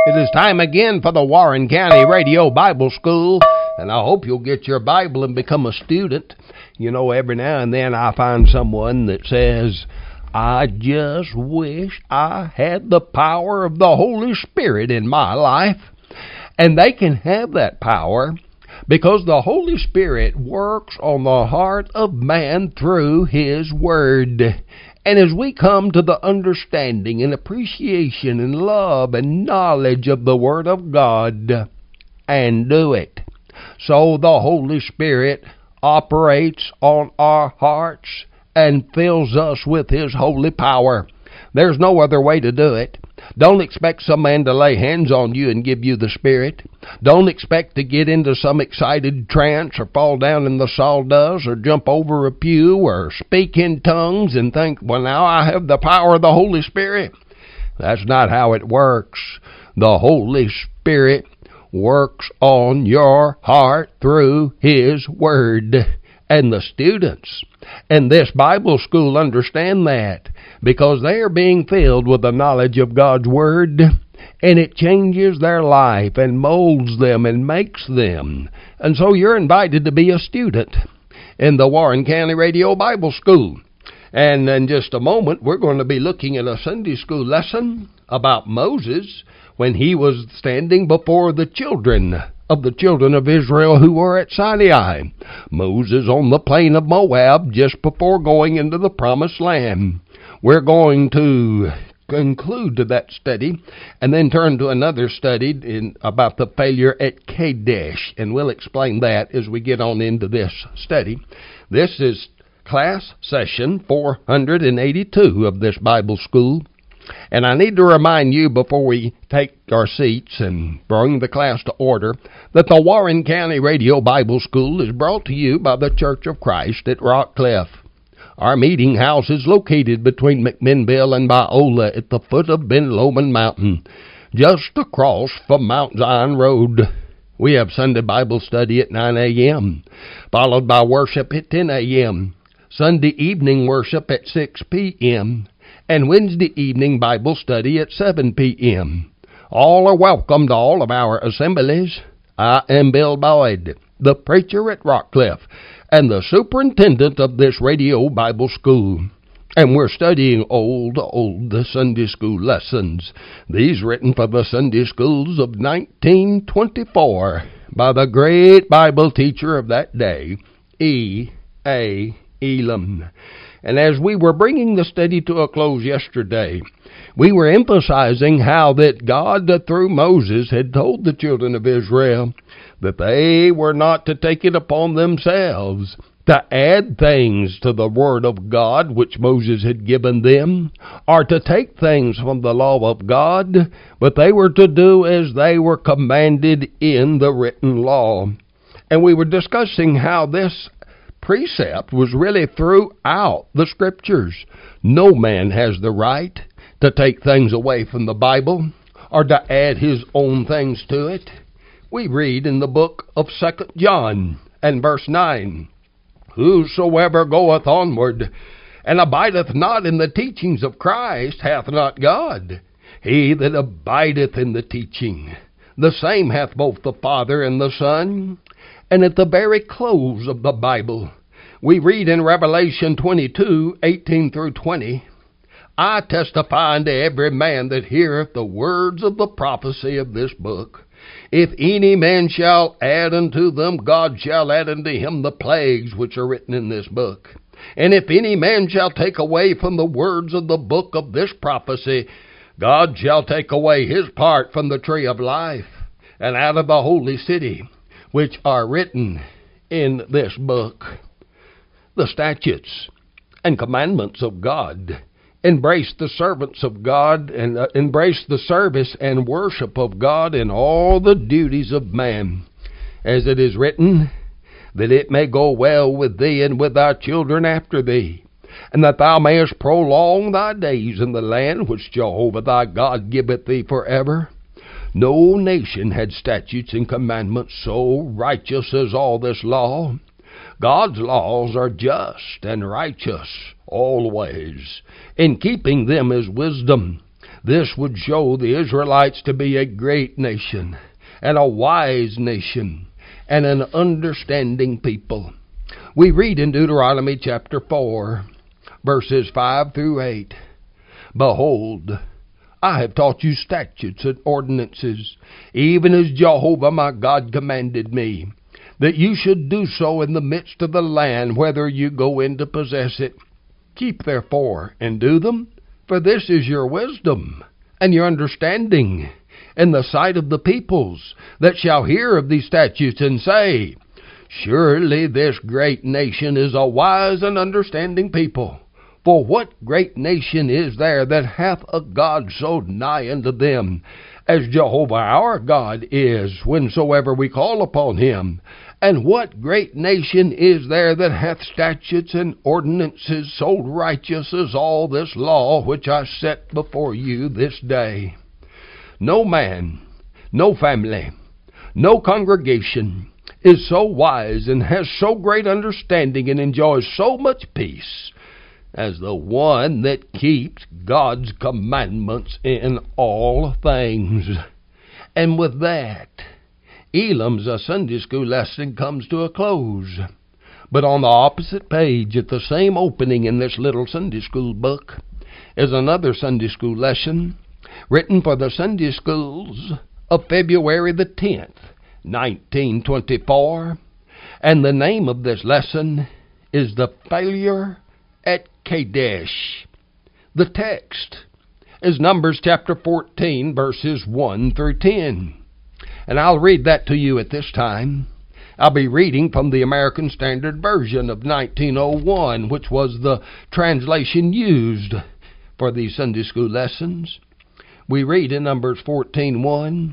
It is time again for the Warren County Radio Bible School, and I hope you'll get your Bible and become a student. You know, every now and then I find someone that says, I just wish I had the power of the Holy Spirit in my life. And they can have that power because the Holy Spirit works on the heart of man through His Word. And as we come to the understanding and appreciation and love and knowledge of the Word of God and do it, so the Holy Spirit operates on our hearts and fills us with His holy power. There's no other way to do it. Don't expect some man to lay hands on you and give you the Spirit. Don't expect to get into some excited trance or fall down in the sawdust or jump over a pew or speak in tongues and think, well, now I have the power of the Holy Spirit. That's not how it works. The Holy Spirit works on your heart through His Word. And the students in this Bible school understand that because they are being filled with the knowledge of God's Word, and it changes their life and molds them and makes them. And so you're invited to be a student in the Warren County Radio Bible School. And in just a moment, we're going to be looking at a Sunday school lesson about Moses when he was standing before the children of Israel who were at Sinai. Moses on the plain of Moab just before going into the promised land. We're going to conclude to that study and then turn to another study about the failure at Kadesh, and we'll explain that as we get on into this study. This is class session 482 of this Bible school. And I need to remind you before we take our seats and bring the class to order that the Warren County Radio Bible School is brought to you by the Church of Christ at Rockcliff. Our meeting house is located between McMinnville and Biola at the foot of Ben Lomond Mountain, just across from Mount Zion Road. We have Sunday Bible study at 9 a.m., followed by worship at 10 a.m., Sunday evening worship at 6 p.m., and Wednesday evening Bible study at 7 p.m. All are welcome to all of our assemblies. I am Bill Boyd, the preacher at Rockcliff, and the superintendent of this radio Bible school. And we're studying old Sunday school lessons. These written for the Sunday schools of 1924 by the great Bible teacher of that day, E.A. Elam. And as we were bringing the study to a close yesterday, we were emphasizing how that God, through Moses, had told the children of Israel that they were not to take it upon themselves to add things to the Word of God which Moses had given them, or to take things from the law of God, but they were to do as they were commanded in the written law. And we were discussing how this precept was really throughout the Scriptures. No man has the right to take things away from the Bible or to add his own things to it. We read in the book of 2 John and verse 9, Whosoever goeth onward and abideth not in the teachings of Christ hath not God. He that abideth in the teaching, the same hath both the Father and the Son. And at the very close of the Bible, we read in Revelation 22:18 through 20, I testify unto every man that heareth the words of the prophecy of this book. If any man shall add unto them, God shall add unto him the plagues which are written in this book. And if any man shall take away from the words of the book of this prophecy, God shall take away his part from the tree of life, and out of the holy city, which are written in this book. The statutes and commandments of God embrace the servants of God and embrace the service and worship of God in all the duties of man. As it is written, that it may go well with thee and with thy children after thee, and that thou mayest prolong thy days in the land which Jehovah thy God giveth thee forever. No nation had statutes and commandments so righteous as all this law. God's laws are just and righteous always. In keeping them is wisdom. This would show the Israelites to be a great nation and a wise nation and an understanding people. We read in Deuteronomy chapter 4, verses 5 through 8, Behold, I have taught you statutes and ordinances, even as Jehovah my God commanded me, that you should do so in the midst of the land, whether you go in to possess it. Keep therefore and do them, for this is your wisdom and your understanding in the sight of the peoples, that shall hear of these statutes and say, Surely this great nation is a wise and understanding people. For what great nation is there that hath a God so nigh unto them, as Jehovah our God is, whensoever we call upon him? And what great nation is there that hath statutes and ordinances so righteous as all this law which I set before you this day? No man, no family, no congregation is so wise and has so great understanding and enjoys so much peace as the one that keeps God's commandments in all things. And with that, Elam's Sunday school lesson comes to a close. But on the opposite page, at the same opening in this little Sunday school book, is another Sunday school lesson written for the Sunday schools of February the 10th, 1924. And the name of this lesson is The Failure at Kadesh. The text is Numbers chapter 14, verses 1 through 10. And I'll read that to you at this time. I'll be reading from the American Standard Version of 1901, which was the translation used for these Sunday school lessons. We read in Numbers 14:1,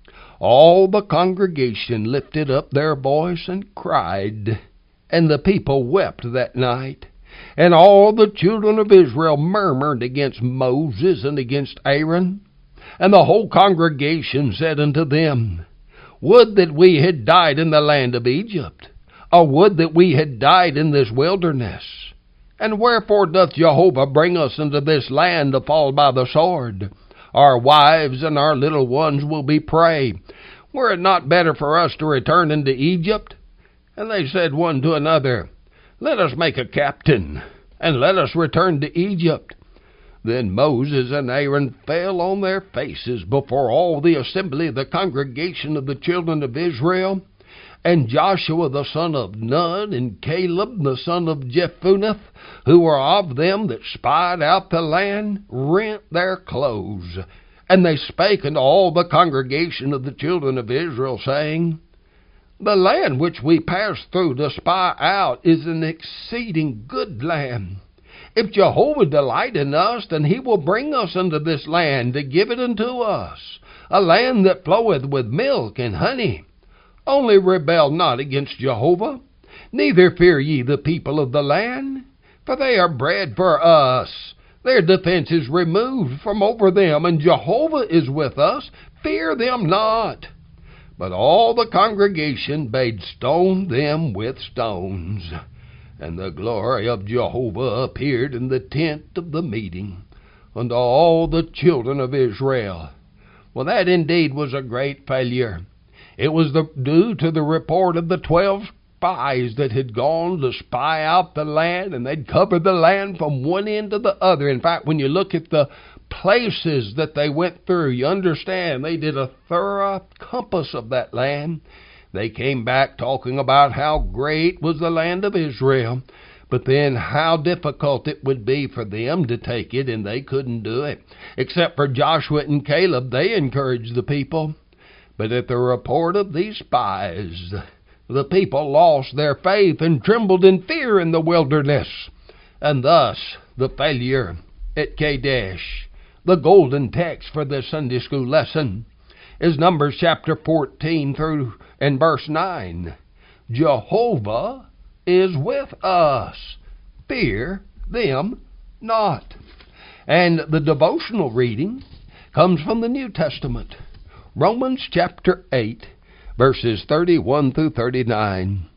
All the congregation lifted up their voice and cried, and the people wept that night. And all the children of Israel murmured against Moses and against Aaron. And the whole congregation said unto them, Would that we had died in the land of Egypt, or would that we had died in this wilderness. And wherefore doth Jehovah bring us into this land to fall by the sword? Our wives and our little ones will be prey. Were it not better for us to return into Egypt? And they said one to another, Let us make a captain, and let us return to Egypt. Then Moses and Aaron fell on their faces before all the assembly of the congregation of the children of Israel. And Joshua the son of Nun, and Caleb the son of Jephunneh, who were of them that spied out the land, rent their clothes. And they spake unto all the congregation of the children of Israel, saying, The land which we passed through to spy out is an exceeding good land. If Jehovah delight in us, then he will bring us unto this land to give it unto us, a land that floweth with milk and honey. Only rebel not against Jehovah, neither fear ye the people of the land, for they are bread for us. Their defense is removed from over them, and Jehovah is with us. Fear them not. But all the congregation bade stone them with stones. And the glory of Jehovah appeared in the tent of the meeting unto all the children of Israel. Well, that indeed was a great failure. It was due to the report of the 12 spies that had gone to spy out the land, and they'd covered the land from one end to the other. In fact, when you look at the places that they went through, you understand they did a thorough compass of that land. They came back talking about how great was the land of Israel, but then how difficult it would be for them to take it, and they couldn't do it. Except for Joshua and Caleb, they encouraged the people. But at the report of these spies, the people lost their faith and trembled in fear in the wilderness. And thus, the failure at Kadesh. The golden text for this Sunday school lesson is Numbers chapter 14 through and verse 9. Jehovah is with us. Fear them not. And the devotional reading comes from the New Testament. Romans chapter 8, verses 31 through 39.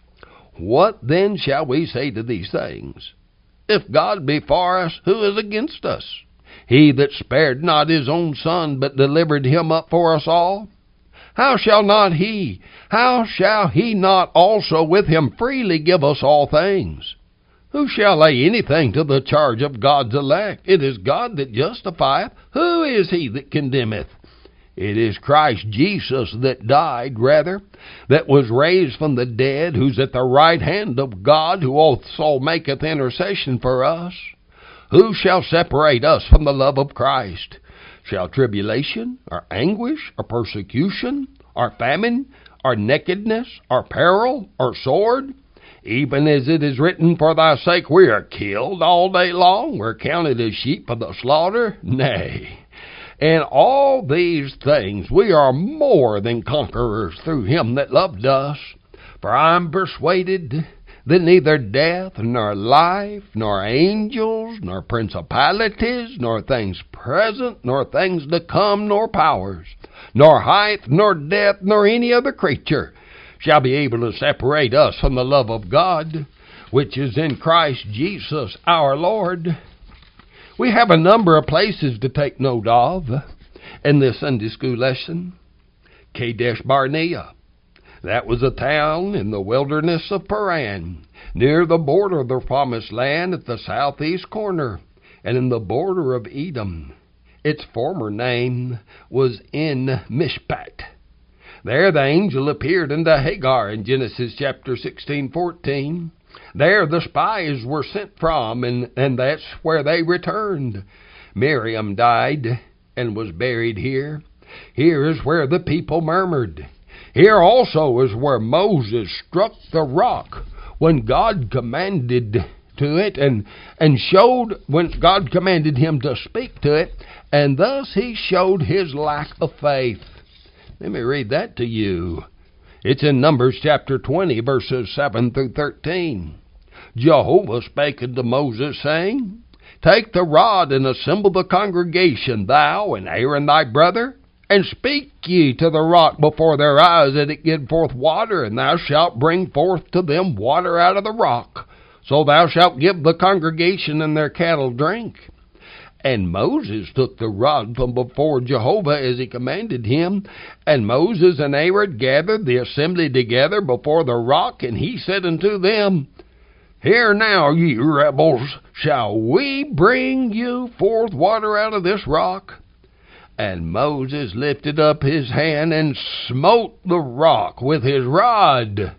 What then shall we say to these things? If God be for us, who is against us? He that spared not his own Son, but delivered him up for us all? How shall he not also with him freely give us all things? Who shall lay anything to the charge of God's elect? It is God that justifieth. Who is he that condemneth? It is Christ Jesus that died, rather, that was raised from the dead, who's at the right hand of God, who also maketh intercession for us. Who shall separate us from the love of Christ? Shall tribulation, or anguish, or persecution, or famine, or nakedness, or peril, or sword? Even as it is written, for thy sake we are killed all day long, we're counted as sheep for the slaughter. Nay, in all these things we are more than conquerors through him that loved us. For I am persuaded that neither death, nor life, nor angels, nor principalities, nor things present, nor things to come, nor powers, nor height, nor depth, nor any other creature shall be able to separate us from the love of God, which is in Christ Jesus our Lord. We have a number of places to take note of in this Sunday school lesson. Kadesh Barnea. That was a town in the wilderness of Paran, near the border of the Promised Land at the southeast corner, and in the border of Edom. Its former name was En Mishpat. There the angel appeared unto Hagar in Genesis chapter 16:14. There the spies were sent from, and that's where they returned. Miriam died and was buried here. Here is where the people murmured. Here also is where Moses struck the rock when God commanded to it, and showed when God commanded him to speak to it, and thus he showed his lack of faith. Let me read that to you. It's in Numbers chapter 20, verses 7 through 13. Jehovah spake unto Moses, saying, Take the rod and assemble the congregation, thou and Aaron thy brother, and speak ye to the rock before their eyes, that it give forth water, and thou shalt bring forth to them water out of the rock. So thou shalt give the congregation and their cattle drink. And Moses took the rod from before Jehovah as he commanded him. And Moses and Aaron gathered the assembly together before the rock, and he said unto them, Hear now, ye rebels, shall we bring you forth water out of this rock? And Moses lifted up his hand and smote the rock with his rod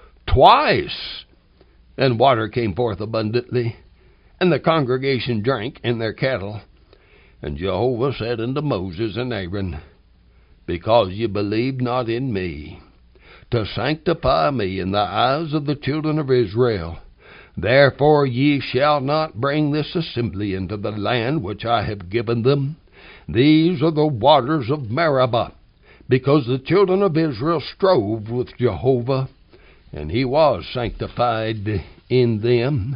twice, and water came forth abundantly. And the congregation drank, and their cattle. And Jehovah said unto Moses and Aaron, Because ye believed not in me, to sanctify me in the eyes of the children of Israel, therefore ye shall not bring this assembly into the land which I have given them. These are the waters of Meribah, because the children of Israel strove with Jehovah, and he was sanctified in them.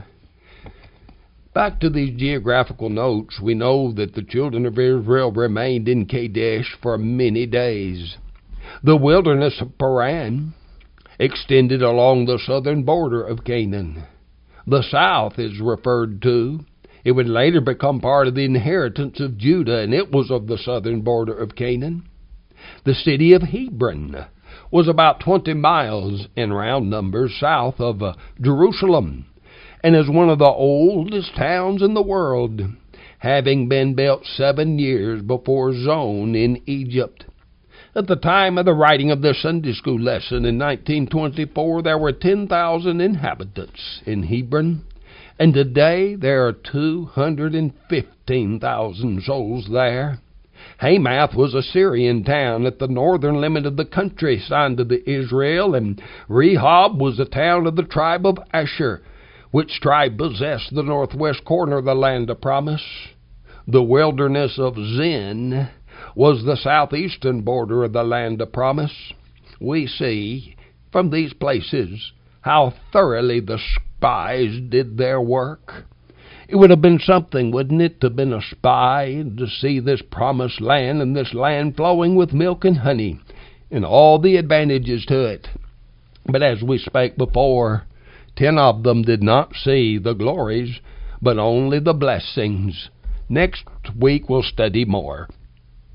Back to these geographical notes, we know that the children of Israel remained in Kadesh for many days. The wilderness of Paran extended along the southern border of Canaan. The south is referred to. It would later become part of the inheritance of Judah, and it was of the southern border of Canaan. The city of Hebron was about 20 miles in round numbers south of Jerusalem, and is one of the oldest towns in the world, having been built 7 years before Zoan in Egypt. At the time of the writing of this Sunday school lesson in 1924, there were 10,000 inhabitants in Hebron, and today there are 215,000 souls there. Hamath was a Syrian town at the northern limit of the country signed to Israel, and Rehob was a town of the tribe of Asher, which tribe possessed the northwest corner of the land of promise. The wilderness of Zin was the southeastern border of the land of promise. We see from these places how thoroughly the spies did their work. It would have been something, wouldn't it, to have been a spy and to see this promised land, and this land flowing with milk and honey, and all the advantages to it. But as we spake before, 10 of them did not see the glories, but only the blessings. Next week we'll study more.